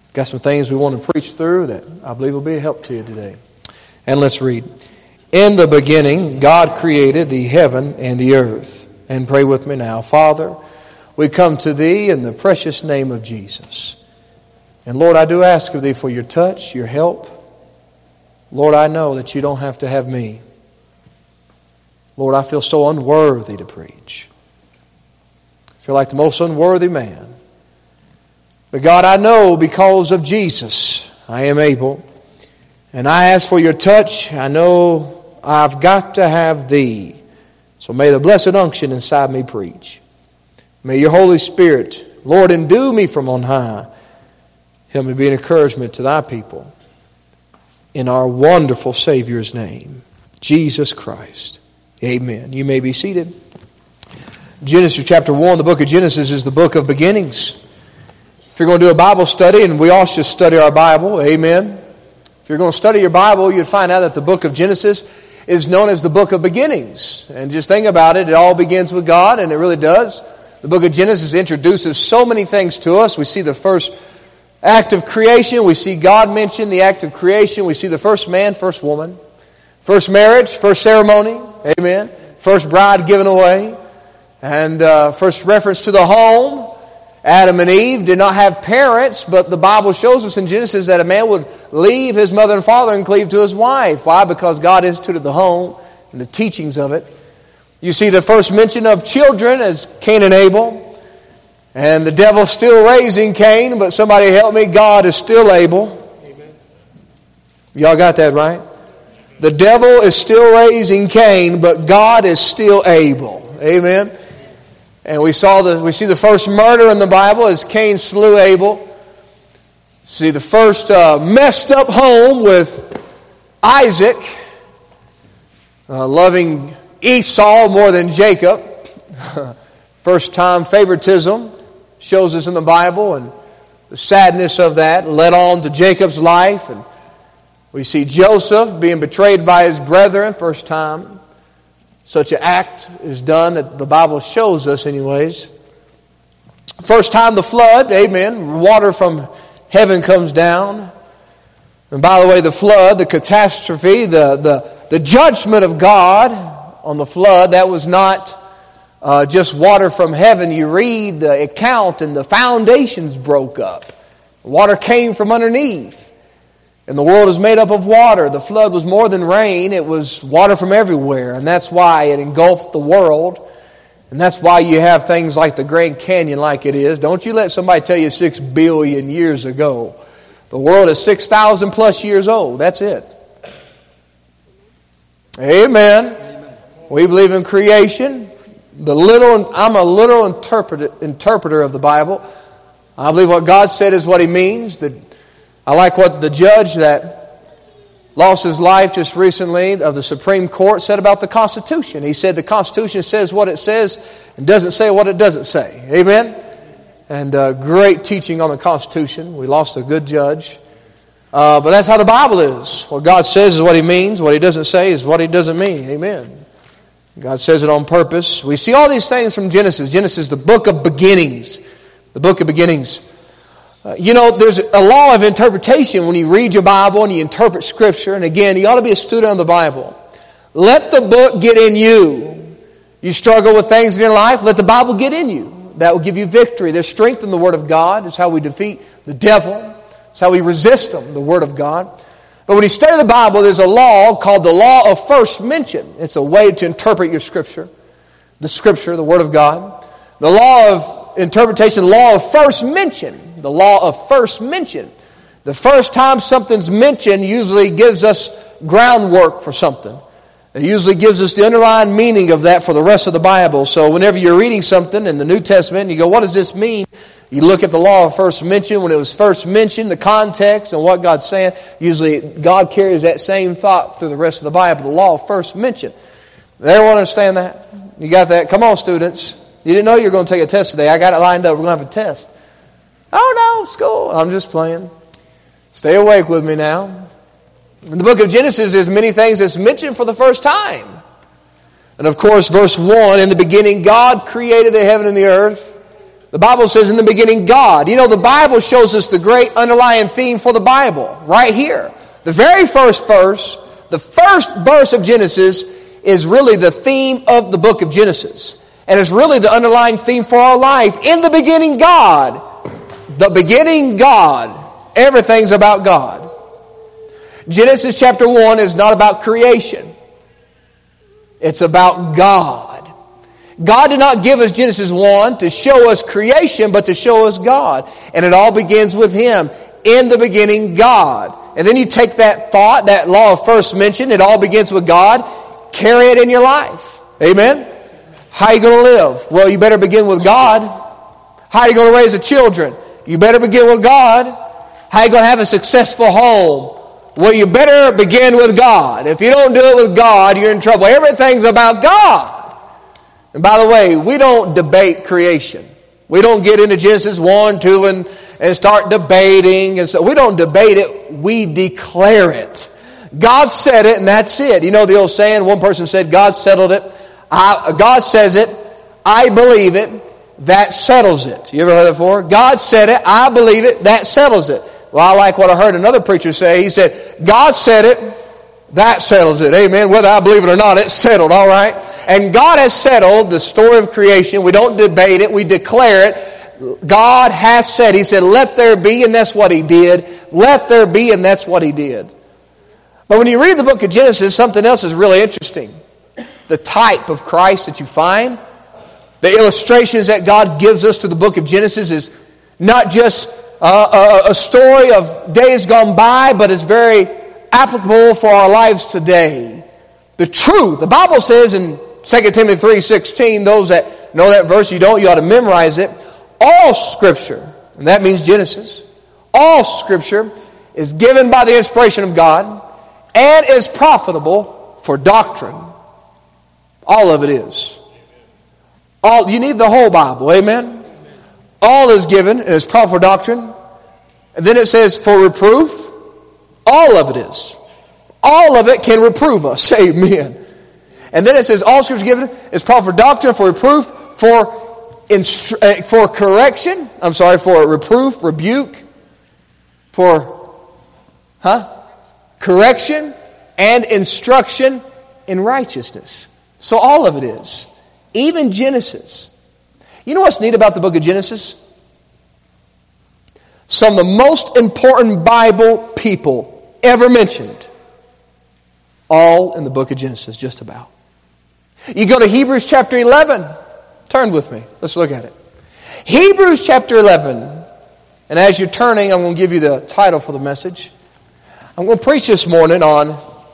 Got some things we want to preach through that I believe will be a help to you today. And let's read. In the beginning, God created the heaven and the earth. And pray with me now. Father, we come to Thee in the precious name of Jesus. And Lord, I do ask of Thee for your touch, your help. Lord, I know that you don't have to have me. Lord, I feel so unworthy to preach. I feel like the most unworthy man. But God, I know because of Jesus, I am able. And I ask for your touch. I know I've got to have Thee. So may the blessed unction inside me preach. May your Holy Spirit, Lord, endue me from on high. Help me be an encouragement to Thy people. In our wonderful Savior's name, Jesus Christ. Amen. You may be seated. Genesis chapter 1, the book of Genesis is the book of beginnings. If you're going to do a Bible study, and we all should study our Bible, amen. If you're going to study your Bible, you'd find out that the book of Genesis is known as the book of beginnings. And just think about it, it all begins with God, and it really does. The book of Genesis introduces so many things to us. We see the first act of creation. We see God mention the act of creation. We see the first man, first woman. First marriage, first ceremony. Amen. First bride given away. And first reference to the home. Adam and Eve did not have parents, but the Bible shows us in Genesis that a man would leave his mother and father and cleave to his wife. Why? Because God instituted the home and the teachings of it. You see the first mention of children as Cain and Abel. And the devil's still raising Cain, but somebody help me, God is still able. Amen. Y'all got that right? The devil is still raising Cain, but God is still able. Amen. And we see the first murder in the Bible as Cain slew Abel. See the first messed up home with Isaac loving Esau more than Jacob. First time favoritism shows us in the Bible, and the sadness of that led on to Jacob's life. And we see Joseph being betrayed by his brethren, first time such an act is done that the Bible shows us anyways. First time the flood, amen, water from heaven comes down. And by the way, the flood, the catastrophe, the judgment of God on the flood, that was not just water from heaven. You read the account and the foundations broke up. Water came from underneath. And the world is made up of water. The flood was more than rain. It was water from everywhere. And that's why it engulfed the world. And that's why you have things like the Grand Canyon like it is. Don't you let somebody tell you 6 billion years ago. The world is 6,000 plus years old. That's it. Amen. We believe in creation. I'm a literal interpreter of the Bible. I believe what God said is what He means. I like what the judge that lost his life just recently of the Supreme Court said about the Constitution. He said the Constitution says what it says and doesn't say what it doesn't say. Amen? And great teaching on the Constitution. We lost a good judge. But that's how the Bible is. What God says is what He means. What He doesn't say is what He doesn't mean. Amen. God says it on purpose. We see all these things from Genesis. Genesis, the book of beginnings. The book of beginnings. There's a law of interpretation when you read your Bible and you interpret Scripture. And again, you ought to be a student of the Bible. Let the book get in you. You struggle with things in your life, let the Bible get in you. That will give you victory. There's strength in the Word of God. It's how we defeat the devil. It's how we resist him, the Word of God. But when you study the Bible, there's a law called the law of first mention. It's a way to interpret your Scripture. The Scripture, the Word of God. The law of interpretation, the law of first mention. The law of first mention. The first time something's mentioned usually gives us groundwork for something. It usually gives us the underlying meaning of that for the rest of the Bible. So whenever you're reading something in the New Testament and you go, what does this mean? You look at the law of first mention. When it was first mentioned, the context and what God's saying, usually God carries that same thought through the rest of the Bible. The law of first mention. Everyone understand that? You got that? Come on, students. You didn't know you were going to take a test today. I got it lined up. We're going to have a test. Oh, no, school. I'm just playing. Stay awake with me now. In the book of Genesis, there's many things that's mentioned for the first time. And of course, verse 1, in the beginning, God created the heaven and the earth. The Bible says in the beginning, God. You know, the Bible shows us the great underlying theme for the Bible right here. The very first verse, the first verse of Genesis is really the theme of the book of Genesis. And it's really the underlying theme for our life. In the beginning, God. The beginning, God. Everything's about God. Genesis chapter 1 is not about creation. It's about God. God did not give us Genesis 1 to show us creation, but to show us God. And it all begins with Him. In the beginning, God. And then you take that thought, that law of first mention, it all begins with God. Carry it in your life. Amen? How are you going to live? Well, you better begin with God. How are you going to raise the children? You better begin with God. How are you going to have a successful home? Well, you better begin with God. If you don't do it with God, you're in trouble. Everything's about God. And by the way, we don't debate creation. We don't get into Genesis 1, 2, and start debating. And so we don't debate it. We declare it. God said it, and that's it. You know the old saying, one person said, God settled it. God says it. I believe it. That settles it. You ever heard that before? God said it. I believe it. That settles it. Well, I like what I heard another preacher say. He said, God said it. That settles it. Amen. Whether I believe it or not, it's settled. All right. And God has settled the story of creation. We don't debate it. We declare it. God has said. He said, let there be, and that's what He did. Let there be, and that's what He did. But when you read the book of Genesis, something else is really interesting. The type of Christ that you find, the illustrations that God gives us to the book of Genesis is not just a story of days gone by, but it's very applicable for our lives today. The truth, the Bible says in 2 Timothy 3:16, those that know that verse, you ought to memorize it. All Scripture, and that means Genesis, all Scripture is given by the inspiration of God and is profitable for doctrine. All of it is. You need the whole Bible, amen? All is given and is profitable for doctrine. And then it says for reproof. All of it is. All of it can reprove us, amen. And then it says all Scripture given is profitable for doctrine, for reproof, for correction. For reproof, rebuke, for correction and instruction in righteousness. So all of it is. Even Genesis. You know what's neat about the book of Genesis? Some of the most important Bible people ever mentioned. All in the book of Genesis, just about. You go to Hebrews chapter 11. Turn with me. Let's look at it. Hebrews chapter 11. And as you're turning, I'm going to give you the title for the message. I'm going to preach this morning on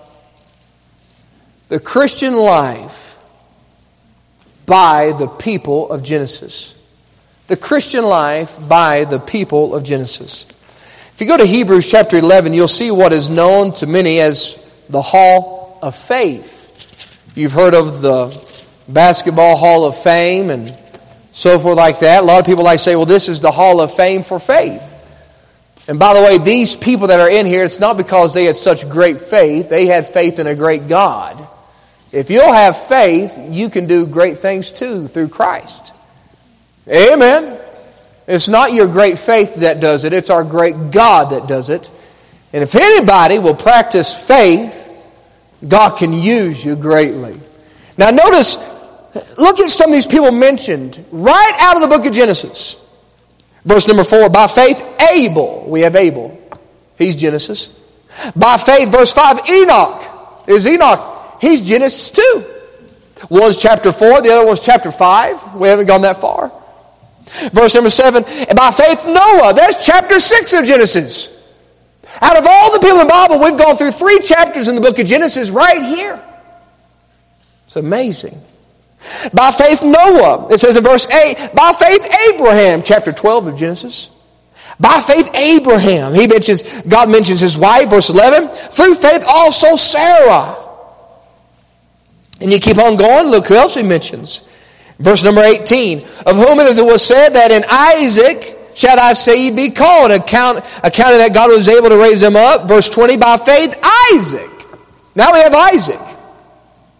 the Christian life by the people of Genesis. The Christian life by the people of Genesis. If you go to Hebrews chapter 11, you'll see what is known to many as the Hall of Faith. You've heard of the Basketball Hall of Fame and so forth like that. A lot of people like to say, well, this is the Hall of Fame for faith. And by the way, these people that are in here, it's not because they had such great faith. They had faith in a great God. If you'll have faith, you can do great things too through Christ. Amen. It's not your great faith that does it. It's our great God that does it. And if anybody will practice faith, God can use you greatly. Now notice, look at some of these people mentioned right out of the book of Genesis. Verse number 4, by faith Abel. We have Abel. He's Genesis. By faith, verse 5, Enoch. There's Enoch. He's Genesis too. One's chapter 4, the other one's chapter 5. We haven't gone that far. Verse number 7, and by faith Noah. There's chapter 6 of Genesis. Out of all the people in the Bible, we've gone through 3 chapters in the book of Genesis right here. It's amazing. By faith Noah. It says in verse 8, by faith Abraham. Chapter 12 of Genesis. By faith Abraham. God mentions his wife. Verse 11. Through faith also Sarah. And you keep on going. Look who else he mentions. Verse number 18. Of whom it was said that in Isaac shall thy seed be called. Accounting that God was able to raise him up. Verse 20. By faith Isaac. Now we have Isaac.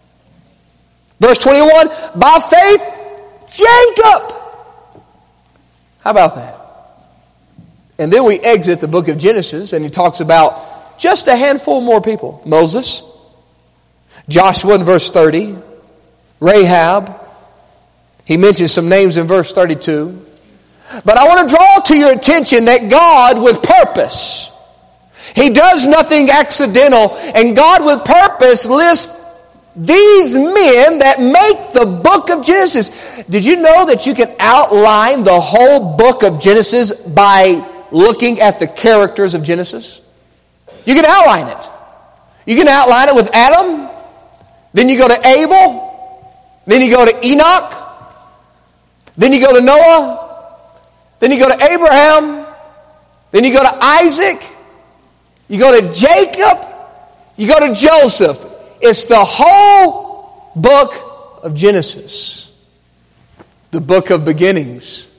Verse 21. By faith Jacob. How about that? And then we exit the book of Genesis, and he talks about just a handful more people. Moses, Joshua in verse 30, Rahab. He mentions some names in verse 32. But I want to draw to your attention that God with purpose, He does nothing accidental, and God with purpose lists these men that make the book of Genesis. Did you know that you can outline the whole book of Genesis by looking at the characters of Genesis? You can outline it. You can outline it with Adam. Then you go to Abel. Then you go to Enoch. Then you go to Noah. Then you go to Abraham. Then you go to Isaac. You go to Jacob. You go to Joseph. It's the whole book of Genesis. The book of beginnings.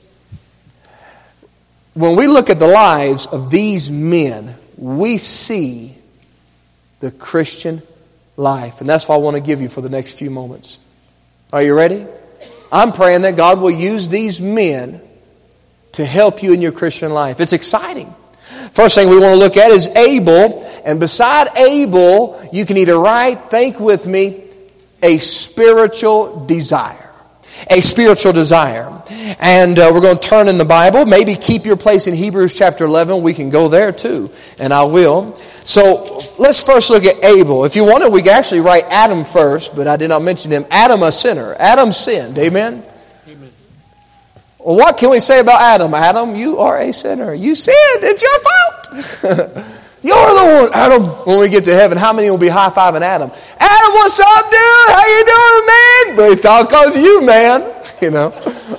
When we look at the lives of these men, we see the Christian life. And that's what I want to give you for the next few moments. Are you ready? I'm praying that God will use these men to help you in your Christian life. It's exciting. First thing we want to look at is Abel. And beside Abel, you can either write, think with me, a spiritual desire. A spiritual desire. And we're going to turn in the Bible. Maybe keep your place in Hebrews chapter 11. We can go there too. And I will. So let's first look at Abel. If you wanted, we could actually write Adam first, but I did not mention him. Adam, a sinner. Adam sinned. Amen? Amen. Well, what can we say about Adam? Adam, you are a sinner. You sinned. It's your fault. You're the one. Adam, when we get to heaven, how many will be high-fiving Adam? Adam, what's up, dude? How you doing, man? But it's all because of you, man. You know.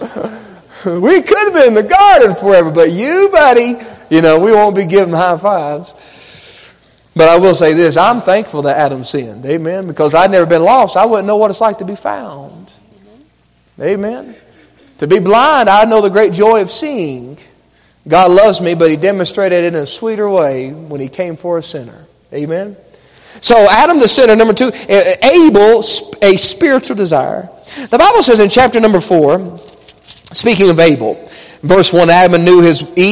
We could have been in the garden forever, but you, buddy, we won't be giving high fives. But I will say this, I'm thankful that Adam sinned. Amen. Because I'd never been lost. I wouldn't know what it's like to be found. Amen. To be blind, I know the great joy of seeing. God loves me, but He demonstrated it in a sweeter way when He came for a sinner. Amen. So Adam the sinner, number 2. Abel, a spiritual desire. The Bible says in chapter number 4, speaking of Abel, verse 1, Adam knew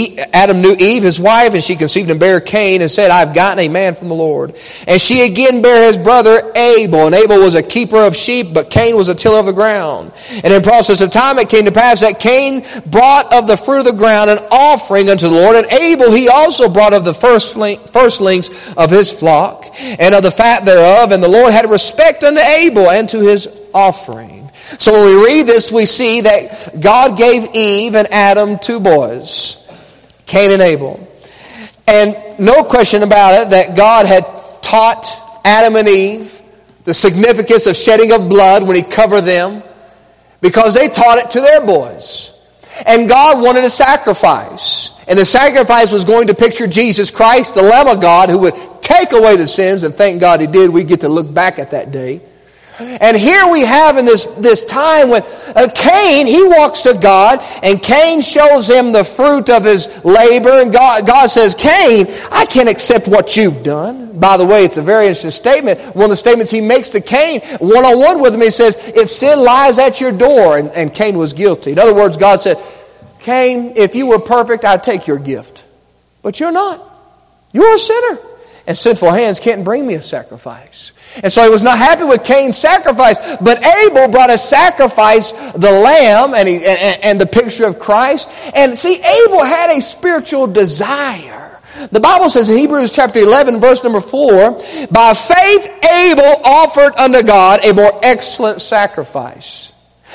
Eve, his wife, and she conceived and bare Cain, and said, I've gotten a man from the Lord. And she again bare his brother Abel. And Abel was a keeper of sheep, but Cain was a tiller of the ground. And in process of time it came to pass that Cain brought of the fruit of the ground an offering unto the Lord. And Abel he also brought of the firstlings of his flock, and of the fat thereof. And the Lord had respect unto Abel and to his offering. So when we read this, we see that God gave Eve and Adam 2 boys, Cain and Abel. And no question about it that God had taught Adam and Eve the significance of shedding of blood when He covered them, because they taught it to their boys. And God wanted a sacrifice. And the sacrifice was going to picture Jesus Christ, the Lamb of God, who would take away the sins, and thank God He did. We get to look back at that day. And here we have in this time when Cain, he walks to God, and Cain shows him the fruit of his labor. And God says, Cain, I can't accept what you've done. By the way, it's a very interesting statement. One of the statements he makes to Cain, one-on-one with him, he says, if sin lies at your door, and Cain was guilty. In other words, God said, Cain, if you were perfect, I'd take your gift. But you're not. You're a sinner. And sinful hands can't bring me a sacrifice. And so He was not happy with Cain's sacrifice. But Abel brought a sacrifice, the lamb, and the picture of Christ. And see, Abel had a spiritual desire. The Bible says in Hebrews chapter 11, verse number 4, by faith Abel offered unto God a more excellent sacrifice.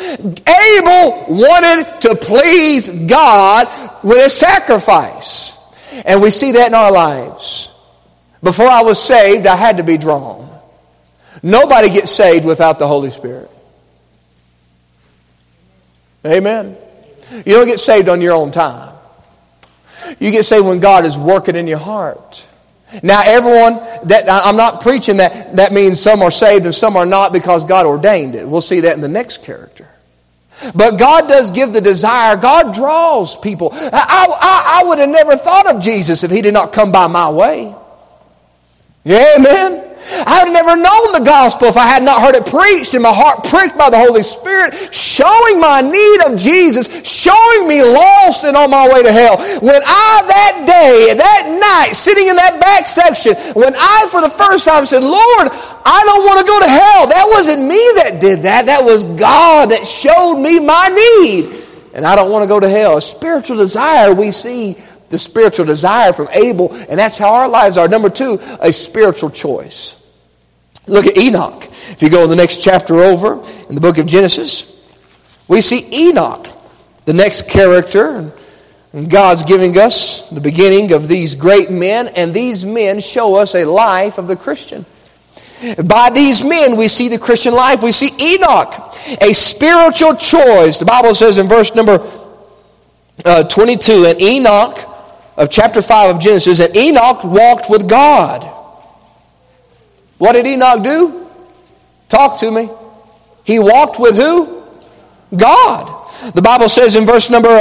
Abel wanted to please God with a sacrifice. And we see that in our lives. Before I was saved, I had to be drawn. Nobody gets saved without the Holy Spirit. Amen. You don't get saved on your own time. You get saved when God is working in your heart. Now everyone, I'm not preaching that means some are saved and some are not because God ordained it. We'll see that in the next character. But God does give the desire. God draws people. I would have never thought of Jesus if He did not come by my way. Yeah, amen. I would have never known the gospel if I had not heard it preached and my heart pricked by the Holy Spirit, showing my need of Jesus, showing me lost and on my way to hell. When I, that day, that night, sitting in that back section, when I, for the first time, said, Lord, I don't want to go to hell. That wasn't me that did that. That was God that showed me my need. And I don't want to go to hell. A spiritual desire, we see the spiritual desire from Abel, and that's how our lives are. Number 2, a spiritual choice. Look at Enoch. If you go in the next chapter over, in the book of Genesis, we see Enoch, the next character. And God's giving us the beginning of these great men, and these men show us a life of the Christian. By these men, we see the Christian life. We see Enoch, a spiritual choice. The Bible says in verse number 22, and Enoch, of chapter 5 of Genesis, and Enoch walked with God. What did Enoch do? Talk to me. He walked with who? God. The Bible says in verse number,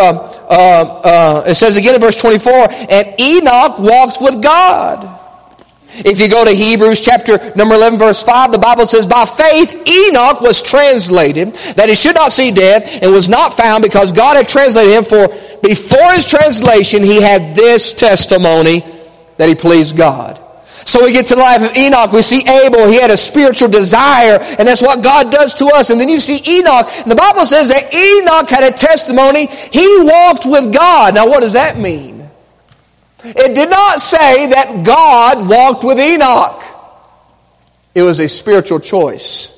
it says again in verse 24, and Enoch walked with God. If you go to Hebrews chapter number 11 verse 5, the Bible says, by faith Enoch was translated, that he should not see death, and was not found because God had translated him, for before his translation he had this testimony, that he pleased God. So we get to the life of Enoch. We see Abel, he had a spiritual desire, and that's what God does to us. And then you see Enoch, and the Bible says that Enoch had a testimony, he walked with God. Now what does that mean? It did not say that God walked with Enoch. It was a spiritual choice.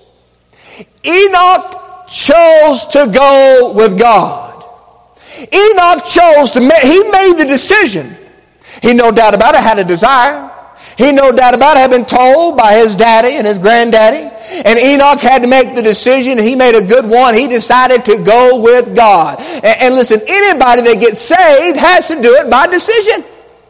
Enoch chose to go with God. Enoch chose to, he made the decision. He no doubt about it had a desire. He no doubt about it had been told by his daddy and his granddaddy. And Enoch had to make the decision, and he made a good one. He decided to go with God. And listen, anybody that gets saved has to do it by decision.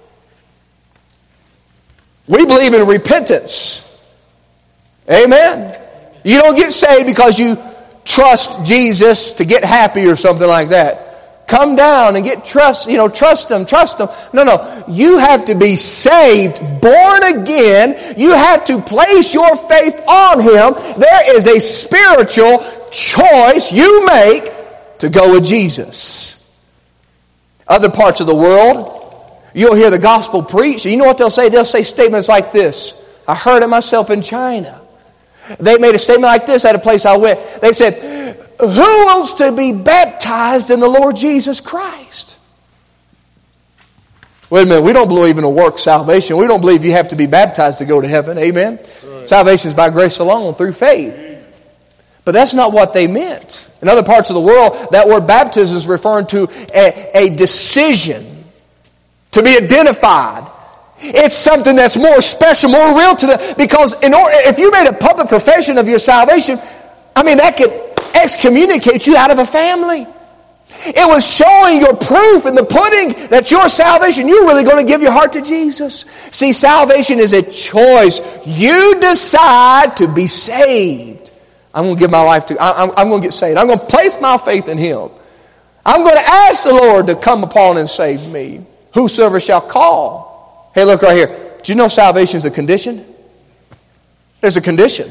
We believe in repentance. Amen. You don't get saved because you trust Jesus to get happy or something like that. Come down and get trust Him. No. You have to be saved, born again. You have to place your faith on Him. There is a spiritual choice you make to go with Jesus. Other parts of the world, you'll hear the gospel preached. You know what they'll say? They'll say statements like this. I heard it myself in China. They made a statement like this at a place I went. They said, who wants to be baptized in the Lord Jesus Christ? Wait a minute, we don't believe in a work salvation. We don't believe you have to be baptized to go to heaven. Amen? Right. Salvation is by grace alone, through faith. But that's not what they meant. In other parts of the world, that word baptism is referring to a decision to be identified. It's something that's more special, more real to them. Because if you made a public profession of your salvation, that could excommunicate you out of a family. It was showing your proof in the pudding that your salvation, you're really going to give your heart to Jesus. See, salvation is a choice. You decide to be saved. I'm going to give my life to, I'm going to get saved. I'm going to place my faith in Him. I'm going to ask the Lord to come upon and save me. Whosoever shall call. Hey, look right here. Do you know salvation is a condition? There's a condition.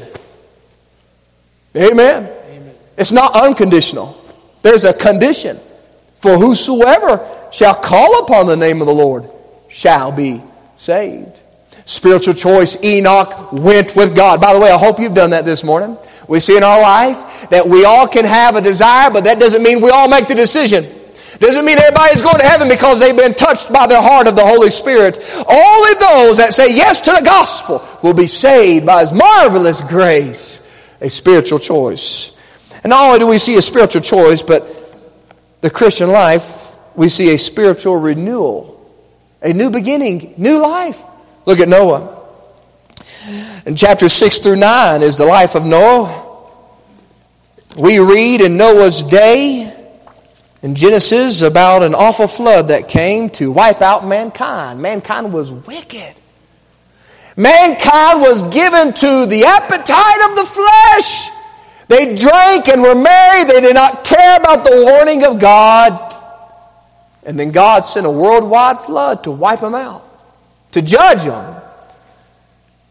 Amen. It's not unconditional. There's a condition. For whosoever shall call upon the name of the Lord shall be saved. Spiritual choice. Enoch went with God. By the way, I hope you've done that this morning. We see in our life that we all can have a desire, but that doesn't mean we all make the decision. Doesn't mean everybody's going to heaven because they've been touched by the heart of the Holy Spirit. Only those that say yes to the gospel will be saved by His marvelous grace. A spiritual choice. And not only do we see a spiritual choice, but the Christian life, we see a spiritual renewal. A new beginning, new life. Look at Noah. In chapter 6 through 9 is the life of Noah. We read in Noah's day in Genesis about an awful flood that came to wipe out mankind. Mankind was wicked. Mankind was given to the appetite of the flesh. They drank and were merry. They did not care about the warning of God. And then God sent a worldwide flood to wipe them out, to judge them.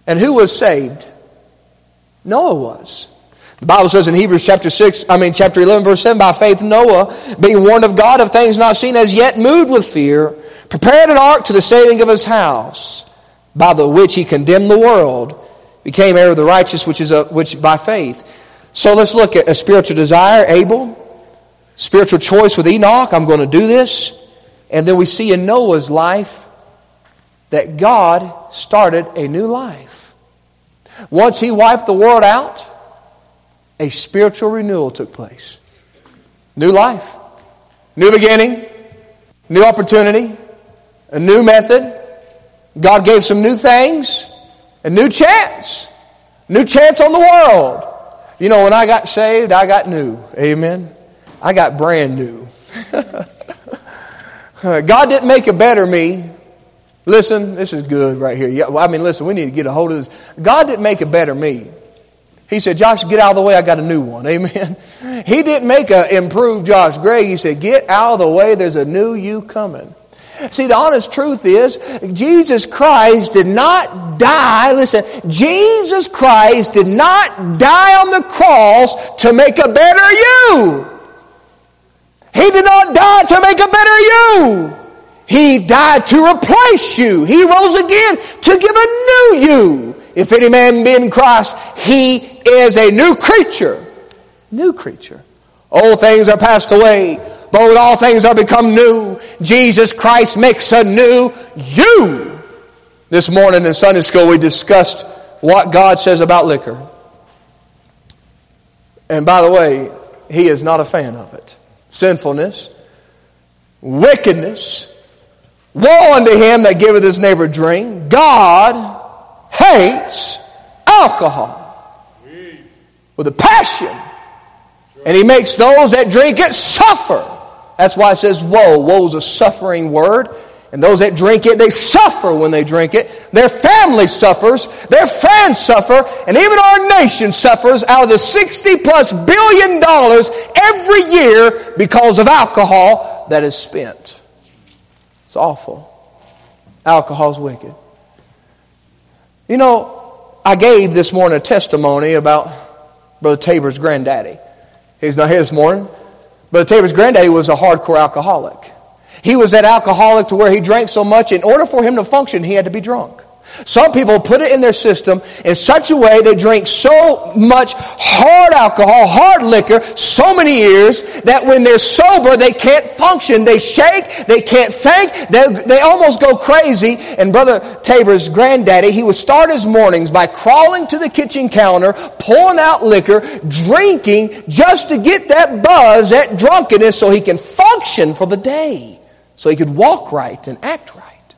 And who was saved? Noah was. The Bible says in Hebrews chapter 11, verse 7, by faith Noah, being warned of God of things not seen as yet, moved with fear, prepared an ark to the saving of his house, by the which he condemned the world, became heir of the righteous, which by faith. So let's look at a spiritual desire, Abel. Spiritual choice with Enoch, I'm going to do this. And then we see in Noah's life that God started a new life. Once he wiped the world out, a spiritual renewal took place. New life, new beginning, new opportunity, a new method. God gave some new things, a new chance on the world. You know, when I got saved, I got new. Amen. I got brand new. God didn't make a better me. Listen, this is good right here. Listen, we need to get a hold of this. God didn't make a better me. He said, Josh, get out of the way. I got a new one. Amen. He didn't make an improved Josh Gray. He said, get out of the way. There's a new you coming. See, the honest truth is, Jesus Christ did not die. Listen, Jesus Christ did not die on the cross to make a better you. He did not die to make a better you. He died to replace you. He rose again to give a new you. If any man be in Christ, he is a new creature. New creature. Old things are passed away. Behold, all things are become new. Jesus Christ makes a new you. This morning in Sunday school we discussed what God says about liquor. And by the way, He is not a fan of it. Sinfulness, wickedness, woe unto him that giveth his neighbor drink. God hates alcohol with a passion. And He makes those that drink it suffer. That's why it says woe. Woe is a suffering word. And those that drink it, they suffer when they drink it. Their family suffers. Their friends suffer. And even our nation suffers out of the $60+ billion every year because of alcohol that is spent. It's awful. Alcohol's wicked. You know, I gave this morning a testimony about Brother Tabor's granddaddy. He's not here this morning. Brother Tabor's granddaddy was a hardcore alcoholic. He was that alcoholic to where he drank so much, in order for him to function, he had to be drunk. Some people put it in their system in such a way they drink so much hard alcohol, hard liquor, so many years that when they're sober they can't function. They shake, they can't think, they almost go crazy. And Brother Tabor's granddaddy, he would start his mornings by crawling to the kitchen counter, pouring out liquor, drinking just to get that buzz, that drunkenness, so he can function for the day. So he could walk right and act right.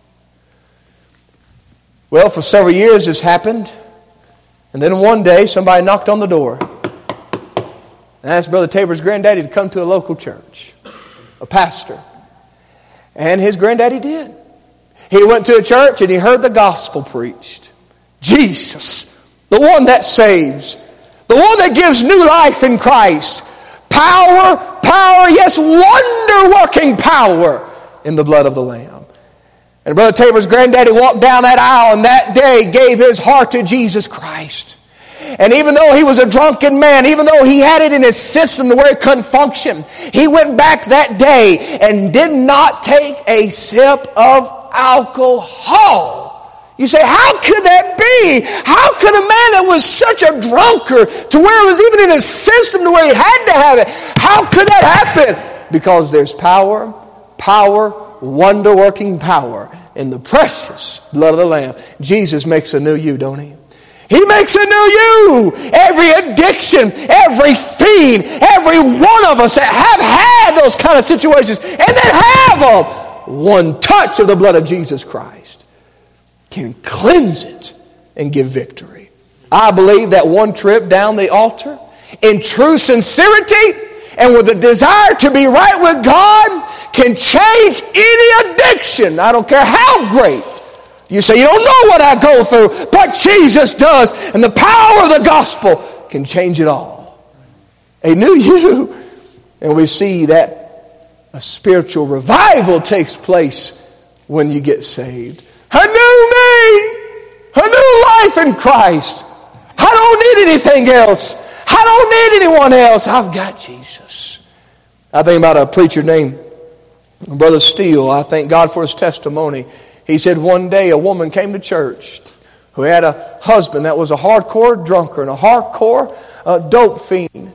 Well, for several years this happened. And then one day somebody knocked on the door and asked Brother Tabor's granddaddy to come to a local church, a pastor. And his granddaddy did. He went to a church and he heard the gospel preached. Jesus, the one that saves, the one that gives new life in Christ. Power, yes, wonder-working power in the blood of the Lamb. And Brother Tabor's granddaddy walked down that aisle and that day gave his heart to Jesus Christ. And even though he was a drunken man, even though he had it in his system to where he couldn't function, he went back that day and did not take a sip of alcohol. You say, how could that be? How could a man that was such a drunkard to where it was even in his system to where he had to have it, how could that happen? Because there's power, wonder-working power in the precious blood of the Lamb. Jesus makes a new you, don't He? He makes a new you. Every addiction, every fiend, every one of us that have had those kind of situations and that have them, one touch of the blood of Jesus Christ can cleanse it and give victory. I believe that one trip down the altar in true sincerity and with a desire to be right with God can change any addiction. I don't care how great. You say, you don't know what I go through, but Jesus does. And the power of the gospel can change it all. A new you. And we see that a spiritual revival takes place when you get saved. A new me. A new life life in Christ. I don't need anything else. I don't need anyone else. I've got Jesus. I think about a preacher named Brother Steele. I thank God for his testimony. He said one day a woman came to church who had a husband that was a hardcore drunkard and a hardcore dope fiend.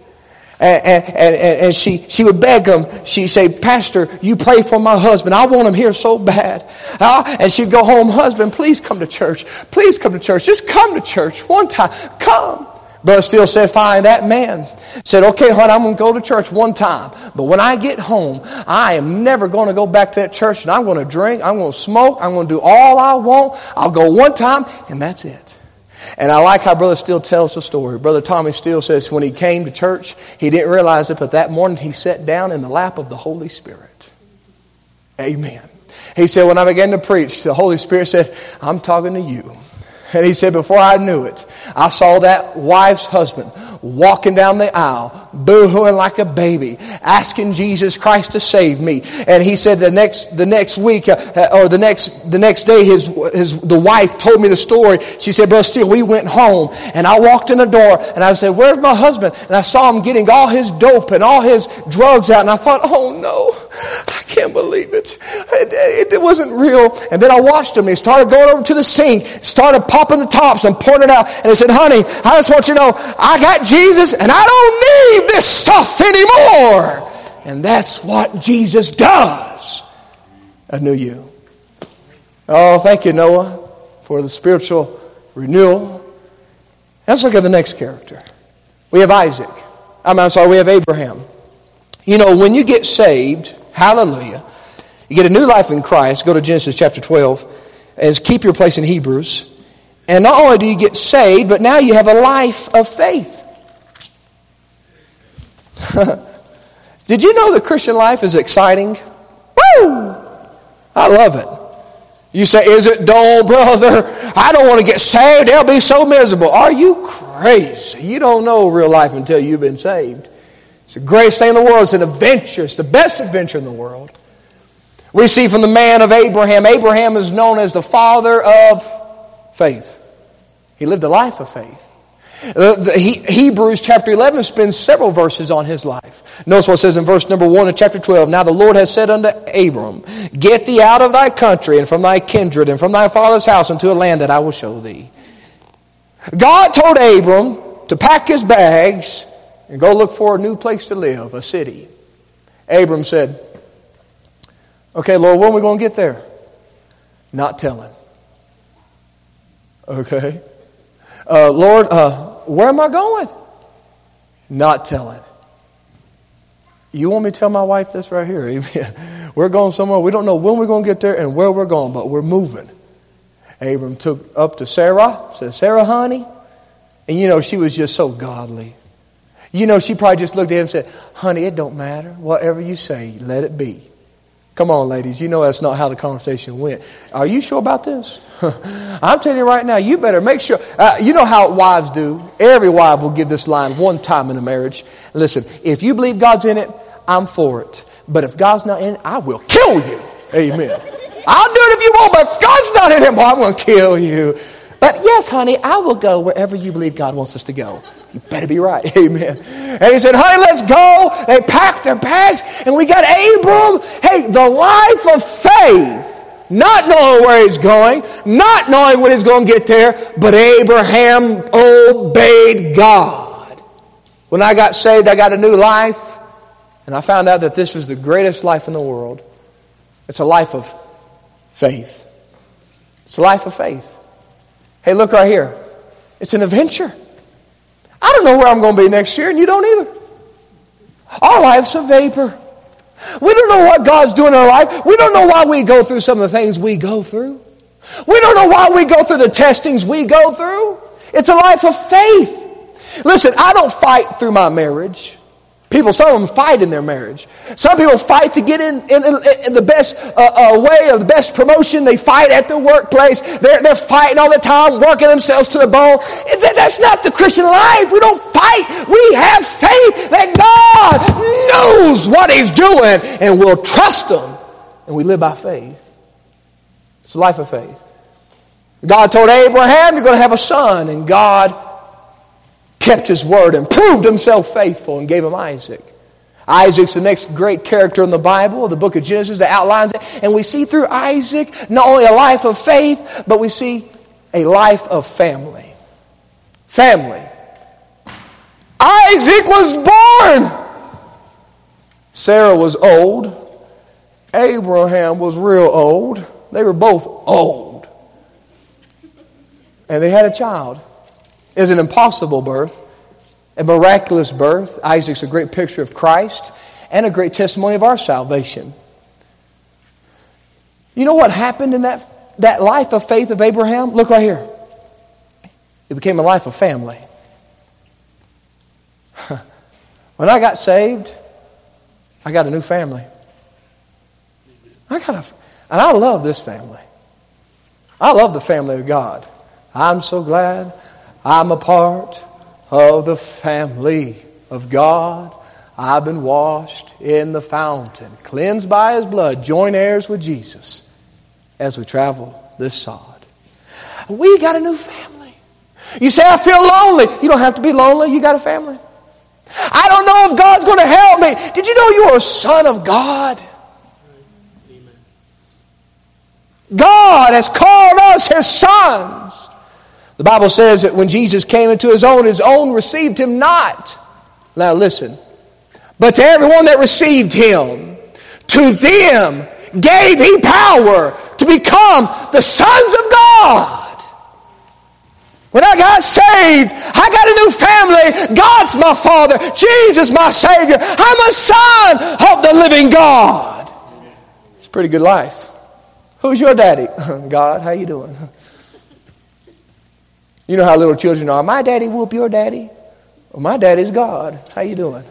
And she would beg him. She'd say, Pastor, you pray for my husband. I want him here so bad. And she'd go home, husband, please come to church. Please come to church. Just come to church one time. Come. Brother Steele said, fine. That man said, okay, hon, I'm going to go to church one time. But when I get home, I am never going to go back to that church. And I'm going to drink. I'm going to smoke. I'm going to do all I want. I'll go one time, and that's it. And I like how Brother Steele tells the story. Brother Tommy Steele says when he came to church, he didn't realize it, but that morning he sat down in the lap of the Holy Spirit. Amen. He said, when I began to preach, the Holy Spirit said, I'm talking to you. And he said, before I knew it, I saw that wife's husband walking down the aisle, boo-hooing like a baby, asking Jesus Christ to save me. And he said the next week or the next day, the wife told me the story. She said, Brother Steele, we went home, and I walked in the door, and I said, where's my husband? And I saw him getting all his dope and all his drugs out, and I thought, oh no, I can't believe it. It wasn't real. And then I watched him. He started going over to the sink, started popping the tops and pouring it out. And he said, honey, I just want you to know, I got Jesus and I don't need this stuff anymore. And that's what Jesus does. I knew you. Oh, thank you, Noah, for the spiritual renewal. Let's look at the next character. We have Isaac. We have Abraham. You know, when you get saved, hallelujah, you get a new life in Christ. Go to Genesis chapter 12 and keep your place in Hebrews. And not only do you get saved, but now you have a life of faith. Did you know the Christian life is exciting? Woo! I love it. You say, is it dull, brother? I don't want to get saved. They'll be so miserable. Are you crazy? You don't know real life until you've been saved. It's the greatest thing in the world. It's an adventure. It's the best adventure in the world. We see from the man of Abraham. Abraham is known as the father of faith. He lived a life of faith. Hebrews chapter 11 spends several verses on his life. Notice what it says in verse number 1 of chapter 12. Now the Lord has said unto Abram, get thee out of thy country and from thy kindred and from thy father's house into a land that I will show thee. God told Abram to pack his bags and go look for a new place to live, a city. Abram said, okay, Lord, when are we going to get there? Not telling. Okay. Lord, where am I going? Not telling. You want me to tell my wife this right here? Amen. We're going somewhere. We don't know when we're going to get there and where we're going, but we're moving. Abram took up to Sarah, said, Sarah, honey. And you know, she was just so godly. You know, she probably just looked at him and said, honey, it don't matter. Whatever you say, let it be. Come on, ladies. You know that's not how the conversation went. Are you sure about this? I'm telling you right now, you better make sure. You know how wives do. Every wife will give this line one time in a marriage. Listen, if you believe God's in it, I'm for it. But if God's not in it, I will kill you. Amen. I'll do it if you want, but if God's not in it, boy, I'm going to kill you. But yes, honey, I will go wherever you believe God wants us to go. You better be right. Amen. And he said, honey, let's go. They packed their bags, and we got Abram. Hey, the life of faith. Not knowing where he's going, not knowing when he's going to get there, but Abraham obeyed God. When I got saved, I got a new life, and I found out that this was the greatest life in the world. It's a life of faith. It's a life of faith. Hey, look right here. It's an adventure. I don't know where I'm going to be next year, and you don't either. Our life's a vapor. We don't know what God's doing in our life. We don't know why we go through some of the things we go through. We don't know why we go through the testings we go through. It's a life of faith. Listen, I don't fight through my marriage. Some of them fight in their marriage. Some people fight to get in the best way of the best promotion. They fight at the workplace. They're fighting all the time, working themselves to the bone. That's not the Christian life. We don't fight. We have faith that God knows what He's doing, and we'll trust Him. And we live by faith. It's a life of faith. God told Abraham, you're going to have a son. And God kept His word and proved Himself faithful and gave him Isaac. Isaac's the next great character in the Bible, the book of Genesis, that outlines it. And we see through Isaac not only a life of faith, but we see a life of family. Family. Isaac was born. Sarah was old. Abraham was real old. They were both old. And they had a child. It was an impossible birth. A miraculous birth. Isaac's a great picture of Christ and a great testimony of our salvation. You know what happened in that life of faith of Abraham? Look right here. It became a life of family. When I got saved, I got a new family. And I love this family. I love the family of God. I'm so glad I'm a part of the family of God. I've been washed in the fountain, cleansed by His blood, joint heirs with Jesus as we travel this sod. We got a new family. You say, I feel lonely. You don't have to be lonely. You got a family. I don't know if God's going to help me. Did you know you are a son of God? God has called us His sons. The Bible says that when Jesus came into His own received Him not. Now listen. But to everyone that received Him, to them gave He power to become the sons of God. When I got saved, I got a new family. God's my Father. Jesus my Savior. I'm a son of the living God. It's a pretty good life. Who's your daddy? God, how you doing? You know how little children are. My daddy whoop your daddy. Well, my daddy's God. How you doing?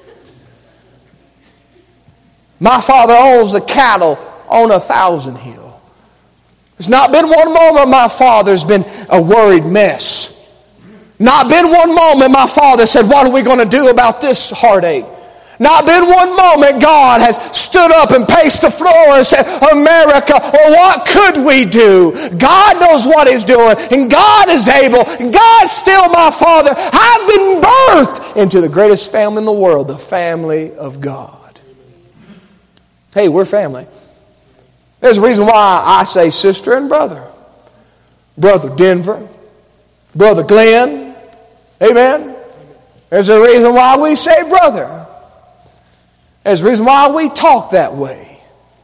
My father owns the cattle on 1,000 hill. There's not been one moment my father's been a worried mess. Not been one moment my father said, what are we going to do about this heartache? Not been one moment God has stood up and paced the floor and said, America, well, what could we do? God knows what He's doing, and God is able, and God's still my Father. I've been birthed into the greatest family in the world, the family of God. Hey, we're family. There's a reason why I say sister and brother. Brother Denver, Brother Glenn, amen? There's a reason why we say brother. There's a reason why we talk that way.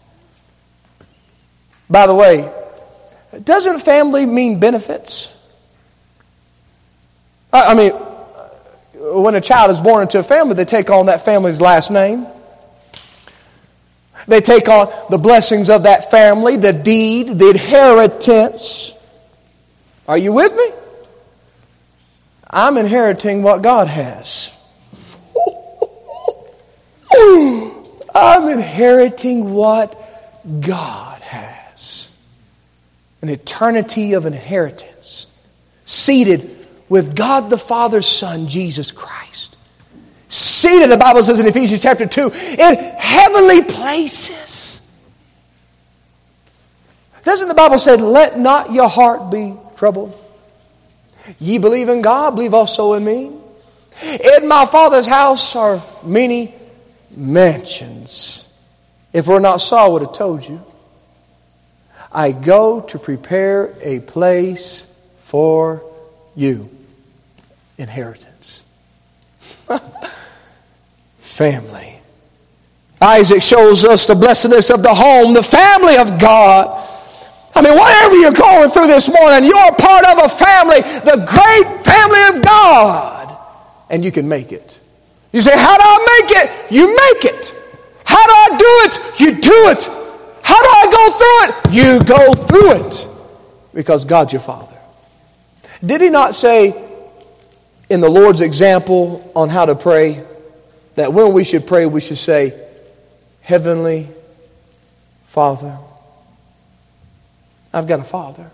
By the way, doesn't family mean benefits? I mean, when a child is born into a family, they take on that family's last name. They take on the blessings of that family, the deed, the inheritance. Are you with me? I'm inheriting what God has. I'm inheriting what God has. An eternity of inheritance. Seated with God the Father's Son, Jesus Christ. Seated, the Bible says in Ephesians chapter 2, in heavenly places. Doesn't the Bible say, let not your heart be troubled? Ye believe in God, believe also in me. In my Father's house are many mansions. If it were not so, I would have told you. I go to prepare a place for you. Inheritance. Family. Isaac shows us the blessedness of the home, the family of God. I mean, whatever you're going through this morning, you're part of a family, the great family of God. And you can make it. You say, how do I make it? You make it. How do I do it? You do it. How do I go through it? You go through it. Because God's your Father. Did He not say in the Lord's example on how to pray that when we should pray, we should say, Heavenly Father. I've got a Father.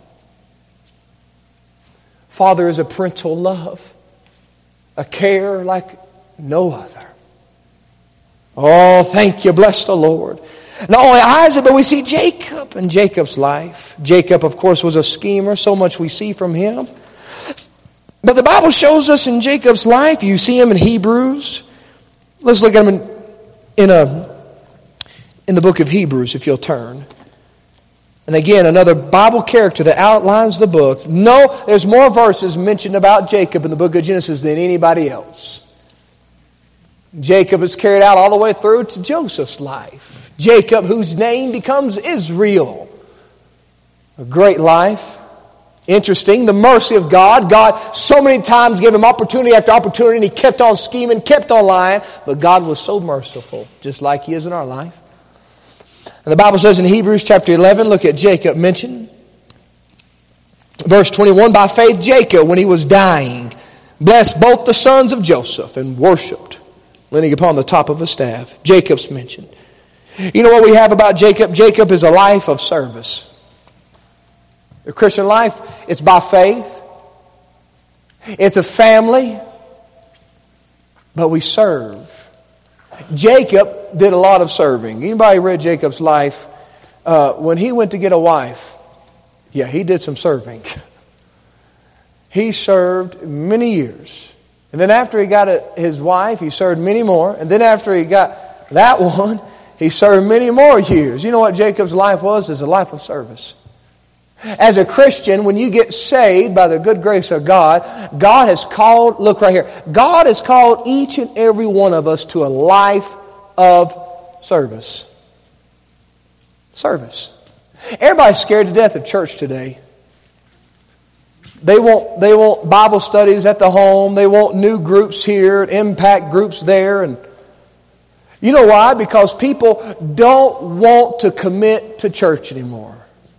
Father is a parental love. A care like no other. Oh, thank you. Bless the Lord. Not only Isaac, but we see Jacob and Jacob's life. Jacob, of course, was a schemer. So much we see from him. But the Bible shows us in Jacob's life. You see him in Hebrews. Let's look at him in the book of Hebrews, if you'll turn. And again, another Bible character that outlines the book. No, there's more verses mentioned about Jacob in the book of Genesis than anybody else. Jacob is carried out all the way through to Joseph's life. Jacob, whose name becomes Israel. A great life. Interesting, the mercy of God. God so many times gave him opportunity after opportunity, and he kept on scheming, kept on lying. But God was so merciful, just like He is in our life. And the Bible says in Hebrews chapter 11, look at Jacob mentioned. Verse 21, by faith Jacob, when he was dying, blessed both the sons of Joseph and worshipped, leaning upon the top of a staff. Jacob's mentioned. You know what we have about Jacob? Jacob is a life of service. The Christian life, it's by faith. It's a family. But we serve. Jacob did a lot of serving. Anybody read Jacob's life? When he went to get a wife, yeah, he did some serving. He served many years. And then after he got his wife, he served many more. And then after he got that one, he served many more years. You know what Jacob's life was? It's a life of service. As a Christian, when you get saved by the good grace of God, God has called, look right here, God has called each and every one of us to a life of service. Service. Everybody's scared to death of church today. They want Bible studies at the home. They want new groups here, impact groups there. And you know why? Because people don't want to commit to church anymore.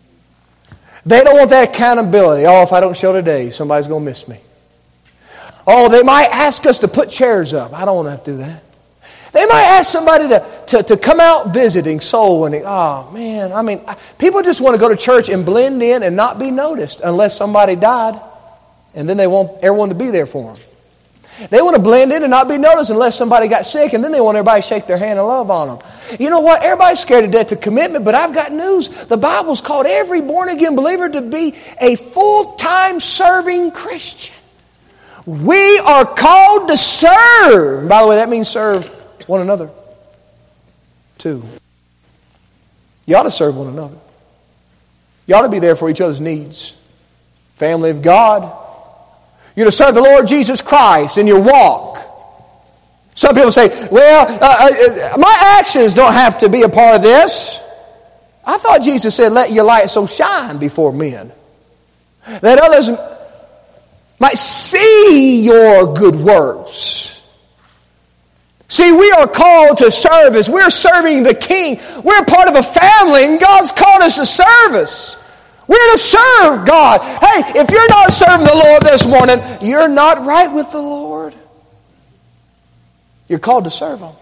They don't want that accountability. Oh, if I don't show today, somebody's going to miss me. Oh, they might ask us to put chairs up. I don't want to have to do that. They might ask somebody to come out visiting, soul winning. Oh, man. I mean, people just want to go to church and blend in and not be noticed unless somebody died. And then they want everyone to be there for them. They want to blend in and not be noticed unless somebody got sick, and then they want everybody to shake their hand and love on them. You know what? Everybody's scared to death to commitment, but I've got news. The Bible's called every born-again believer to be a full-time serving Christian. We are called to serve. And by the way, that means serve one another, too. You ought to serve one another. You ought to be there for each other's needs. Family of God. You're to serve the Lord Jesus Christ in your walk. Some people say, well, my actions don't have to be a part of this. I thought Jesus said, let your light so shine before men, that others might see your good works. See, we are called to service. We're serving the King. We're part of a family, and God's called us to service. We're to serve God. Hey, if you're not serving the Lord this morning, you're not right with the Lord. You're called to serve Him.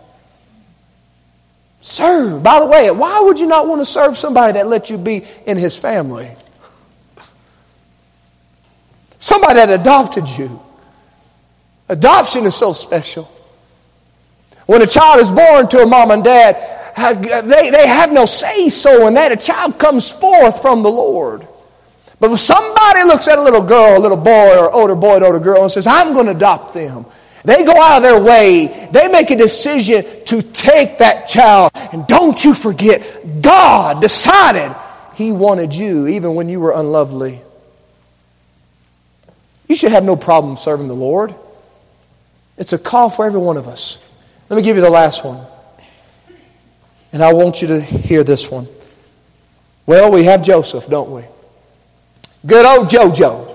Serve. By the way, why would you not want to serve somebody that let you be in His family? Somebody that adopted you. Adoption is so special. When a child is born to a mom and dad, they have no say-so in that. A child comes forth from the Lord. But when somebody looks at a little girl, a little boy, or older boy, or older girl, and says, I'm going to adopt them, they go out of their way. They make a decision to take that child. And don't you forget, God decided He wanted you even when you were unlovely. You should have no problem serving the Lord. It's a call for every one of us. Let me give you the last one. And I want you to hear this one. Well, we have Joseph, don't we? Good old Jojo.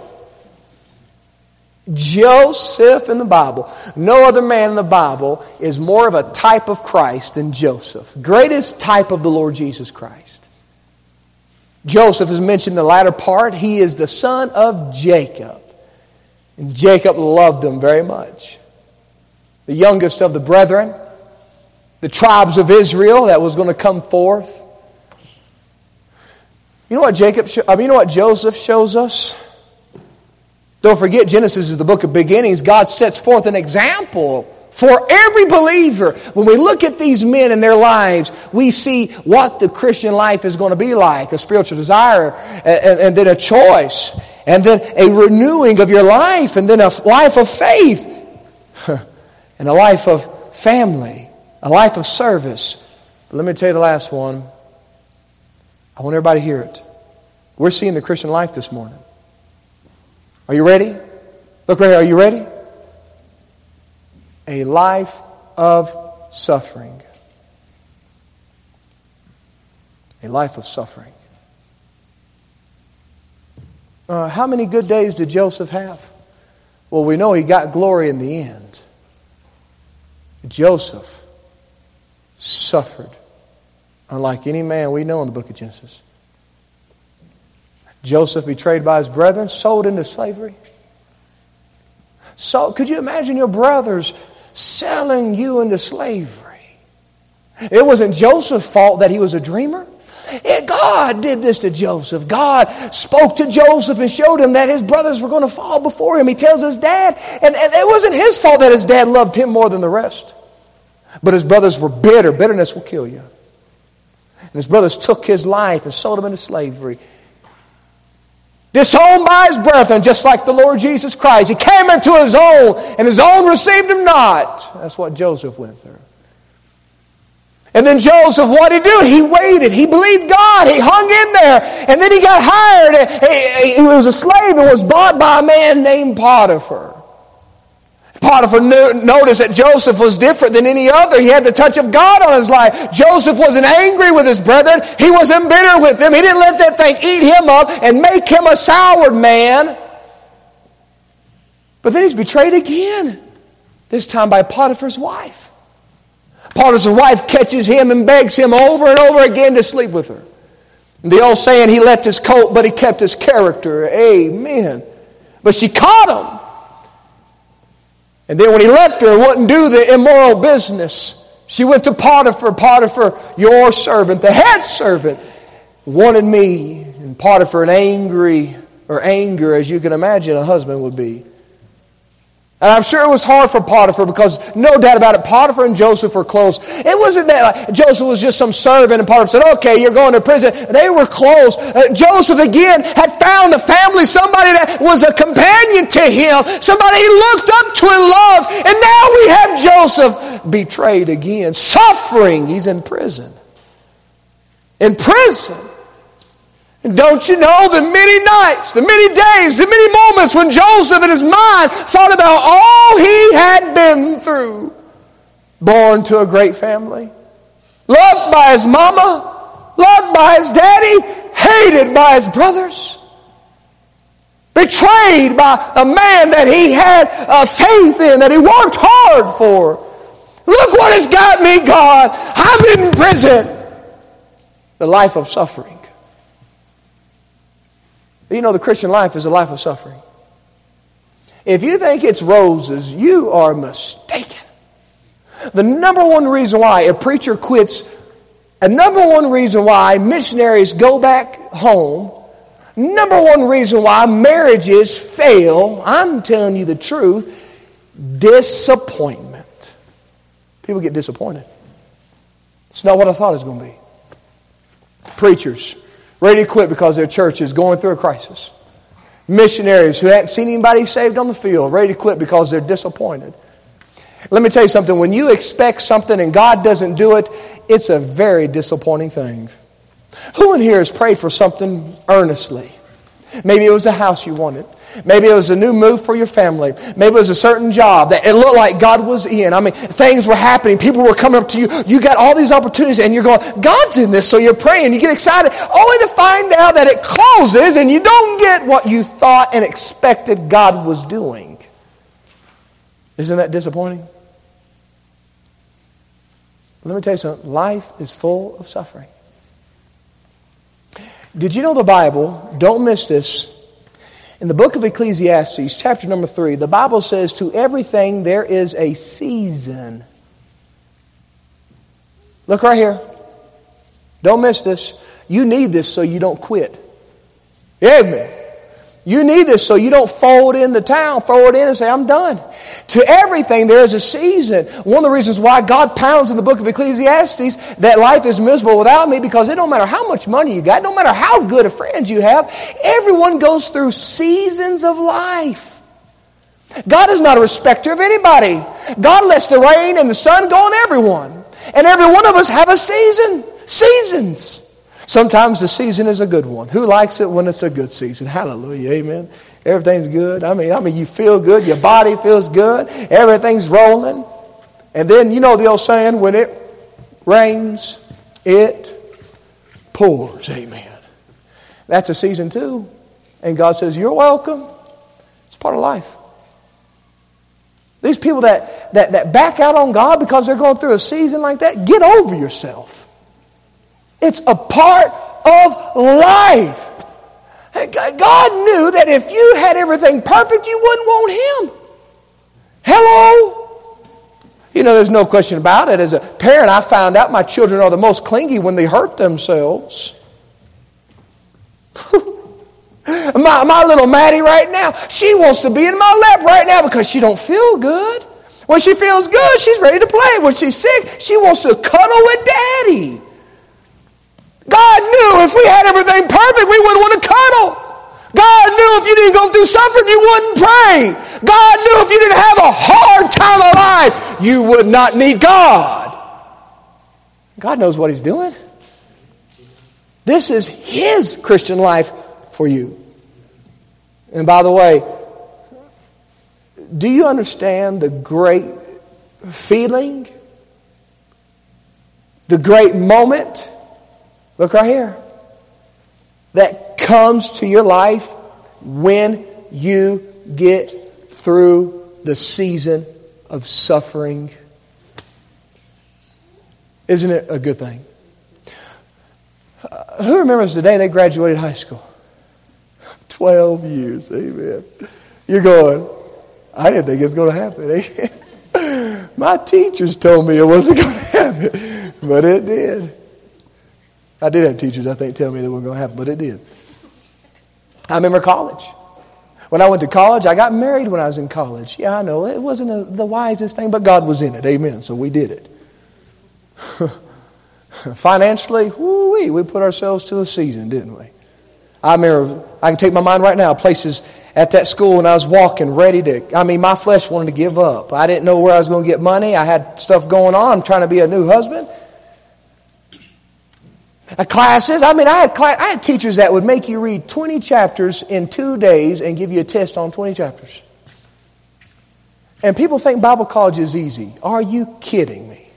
Joseph in the Bible. No other man in the Bible is more of a type of Christ than Joseph. Greatest type of the Lord Jesus Christ. Joseph is mentioned in the latter part. He is the son of Jacob. And Jacob loved him very much. The youngest of the brethren. The tribes of Israel that was going to come forth. You know what Joseph shows us? Don't forget, Genesis is the book of beginnings. God sets forth an example For every believer, when we look at these men and their lives, we see what the Christian life is going to be like. A spiritual desire, and then a choice, and then a renewing of your life, and then a life of faith, and a life of family, a life of service. But let me tell you the last one. I want everybody to hear it. We're seeing the Christian life this morning. Are you ready? Look right here. Are you ready? A life of suffering. A life of suffering. How many good days did Joseph have? Well, we know he got glory in the end. Joseph suffered unlike any man we know in the book of Genesis. Joseph betrayed by his brethren, sold into slavery. So, could you imagine your brothers selling you into slavery? It wasn't Joseph's fault that he was a dreamer. God did this to Joseph. God spoke to Joseph and showed him that his brothers were going to fall before him. He tells his dad, and it wasn't his fault that his dad loved him more than the rest. But his brothers were bitter. Bitterness will kill you. And his brothers took his life and sold him into slavery. Disowned by his brethren, just like the Lord Jesus Christ. He came into his own, and his own received him not. That's what Joseph went through. And then Joseph, what did he do? He waited. He believed God. He hung in there. And then he got hired. He was a slave and was bought by a man named Potiphar. Potiphar noticed that Joseph was different than any other. He had the touch of God on his life. Joseph wasn't angry with his brethren. He wasn't bitter with them. He didn't let that thing eat him up and make him a soured man. But then he's betrayed again. This time by Potiphar's wife. Potiphar's wife catches him and begs him over and over again to sleep with her. And the old saying, he left his coat, but he kept his character. Amen. But she caught him. And then when he left her and wouldn't do the immoral business, she went to Potiphar. Potiphar, your servant, the head servant, wanted me. And Potiphar, anger, as you can imagine a husband would be. And I'm sure it was hard for Potiphar because no doubt about it, Potiphar and Joseph were close. It wasn't that like Joseph was just some servant and Potiphar said, okay, you're going to prison. They were close. Joseph again had found a family, somebody that was a companion to him, somebody he looked up to and loved. And now we have Joseph betrayed again, suffering. He's in prison. In prison. And don't you know the many nights, the many days, the many moments when Joseph in his mind thought about all he had been through. Born to a great family. Loved by his mama. Loved by his daddy. Hated by his brothers. Betrayed by a man that he had faith in, that he worked hard for. Look what has got me, God. I'm in prison. The life of suffering. You know, the Christian life is a life of suffering. If you think it's roses, you are mistaken. The number one reason why a preacher quits, a number one reason why missionaries go back home, number one reason why marriages fail, I'm telling you the truth, disappointment. People get disappointed. It's not what I thought it was going to be. Preachers ready to quit because their church is going through a crisis. Missionaries who hadn't seen anybody saved on the field, ready to quit because they're disappointed. Let me tell you something. When you expect something and God doesn't do it, it's a very disappointing thing. Who in here has prayed for something earnestly? Maybe it was a house you wanted. Maybe it was a new move for your family. Maybe it was a certain job that it looked like God was in. I mean, things were happening. People were coming up to you. You got all these opportunities and you're going, God's in this. So you're praying. You get excited only to find out that it closes and you don't get what you thought and expected God was doing. Isn't that disappointing? Let me tell you something. Life is full of suffering. Did you know the Bible, don't miss this, in the book of Ecclesiastes, chapter number 3, the Bible says, to everything there is a season. Look right here. Don't miss this. You need this so you don't quit. Amen. You need this so you don't fold in the town, throw it in and say, I'm done. To everything there is a season. One of the reasons why God pounds in the book of Ecclesiastes that life is miserable without me, because it don't matter how much money you got, no matter how good of friends you have, everyone goes through seasons of life. God is not a respecter of anybody. God lets the rain and the sun go on everyone. And every one of us have a season. Seasons. Sometimes the season is a good one. Who likes it when it's a good season? Hallelujah, amen. Everything's good. I mean, you feel good. Your body feels good. Everything's rolling. And then, you know the old saying, when it rains, it pours. Amen. That's a season too. And God says, you're welcome. It's part of life. These people that back out on God because they're going through a season like that, get over yourself. It's a part of life. God knew that if you had everything perfect, you wouldn't want Him. Hello? You know, there's no question about it. As a parent, I found out my children are the most clingy when they hurt themselves. My little Maddie right now, she wants to be in my lap right now because she don't feel good. When she feels good, she's ready to play. When she's sick, she wants to cuddle with Daddy. God knew if we had everything perfect, we wouldn't want to cuddle. God knew if you didn't go through suffering, you wouldn't pray. God knew if you didn't have a hard time of life, you would not need God. God knows what He's doing. This is His Christian life for you. And by the way, do you understand the great feeling? The great moment? Look right here. That comes to your life when you get through the season of suffering. Isn't it a good thing? Who remembers the day they graduated high school? 12 years, amen. You're going, I didn't think it was going to happen, amen. My teachers told me it wasn't going to happen, but it did. I did have teachers, I think, tell me that it wasn't going to happen, but it did. I remember college. When I went to college, I got married when I was in college. Yeah, I know, it wasn't the wisest thing, but God was in it, amen, so we did it. Financially, we put ourselves to a season, didn't we? I remember, I can take my mind right now, places at that school when I was walking, ready to, my flesh wanted to give up. I didn't know where I was going to get money. I had stuff going on. I'm trying to be a new husband. Classes, I had teachers that would make you read 20 chapters in 2 days and give you a test on 20 chapters. And people think Bible college is easy. Are you kidding me?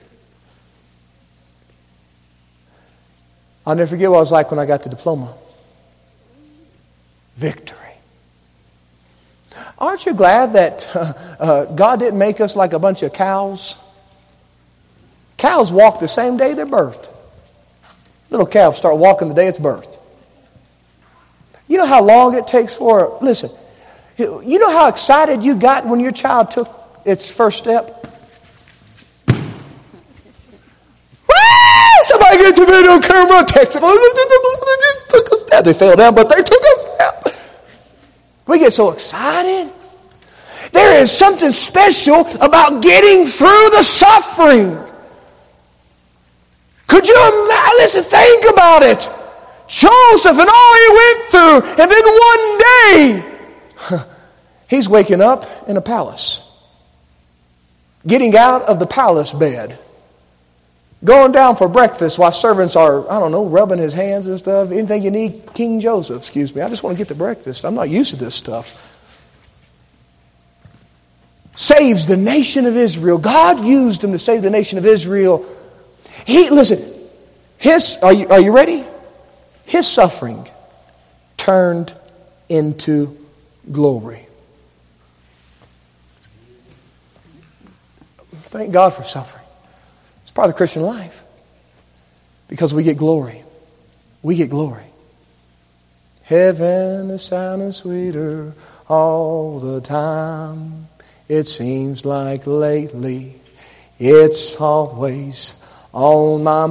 I'll never forget what it was like when I got the diploma. Victory. Aren't you glad that God didn't make us like a bunch of cows? Cows walk the same day they're birthed. Little calves start walking the day it's birthed. You know how long it takes for, listen, you know how excited you got when your child took its first step? Somebody get your video camera, text it. Took a step. They fell down, but they took a step. We get so excited. There is something special about getting through the suffering. Could you imagine? Listen, think about it. Joseph and all he went through, and then one day, he's waking up in a palace. Getting out of the palace bed. Going down for breakfast while servants are, rubbing his hands and stuff. Anything you need, King Joseph, excuse me. I just want to get to breakfast. I'm not used to this stuff. Saves the nation of Israel. God used him to save the nation of Israel. Are you ready? His suffering turned into glory. Thank God for suffering. It's part of the Christian life. Because we get glory. We get glory. Heaven is sounding sweeter all the time. It seems like lately it's always on my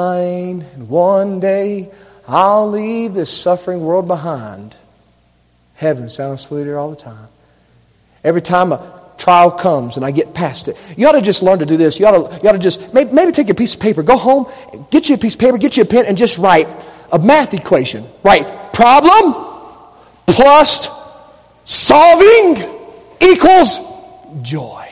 mind. And one day I'll leave this suffering world behind. Heaven sounds sweeter all the time. Every time a trial comes and I get past it, you ought to just learn to do this. You ought to just maybe take a piece of paper, go home, get you a piece of paper, get you a pen, and just write a math equation. Write problem plus solving equals joy.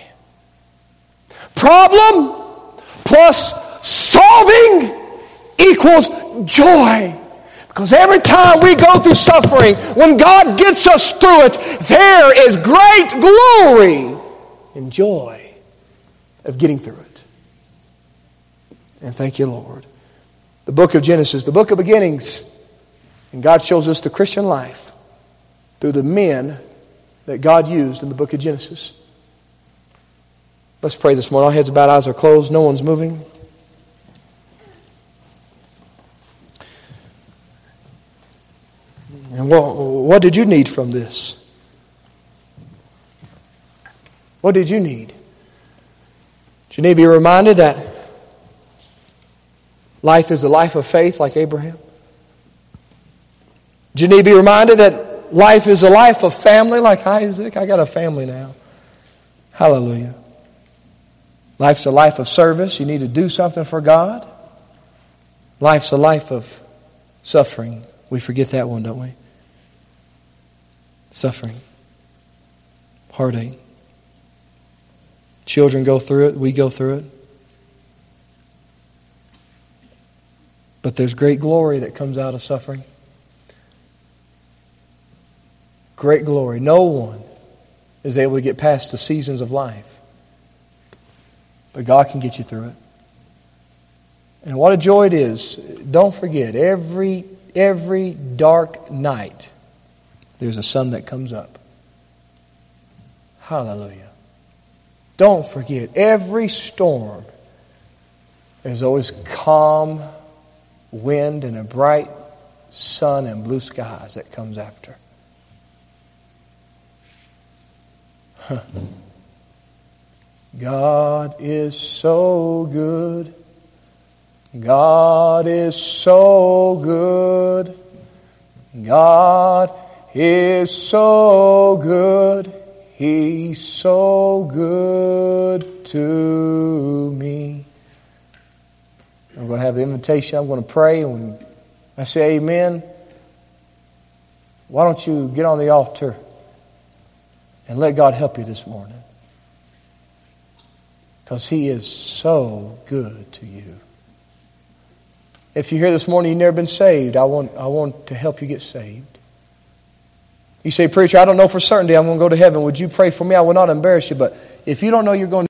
Problem plus solving equals joy. Because every time we go through suffering, when God gets us through it, there is great glory and joy of getting through it. And thank you, Lord. The book of Genesis, the book of beginnings. And God shows us the Christian life through the men that God used in the book of Genesis. Let's pray this morning. All heads are bowed, eyes are closed. No one's moving. And what did you need from this? What did you need? Did you need to be reminded that life is a life of faith like Abraham? Did you need to be reminded that life is a life of family like Isaac? I got a family now. Hallelujah. Life's a life of service. You need to do something for God. Life's a life of suffering. We forget that one, don't we? Suffering. Heartache. Children go through it. We go through it. But there's great glory that comes out of suffering. Great glory. No one is able to get past the seasons of life. But God can get you through it. And what a joy it is. Don't forget, every dark night, there's a sun that comes up. Hallelujah. Don't forget, every storm, there's always calm wind and a bright sun and blue skies that comes after. God is so good. God is so good. God is so good. He's so good to me. I'm going to have the invitation. I'm going to pray. And when I say amen, why don't you get on the altar and let God help you this morning? Because He is so good to you. If you're here this morning, you've never been saved, I want to help you get saved. You say, preacher, I don't know for certainty I'm going to go to heaven. Would you pray for me? I will not embarrass you. But if you don't know you're going to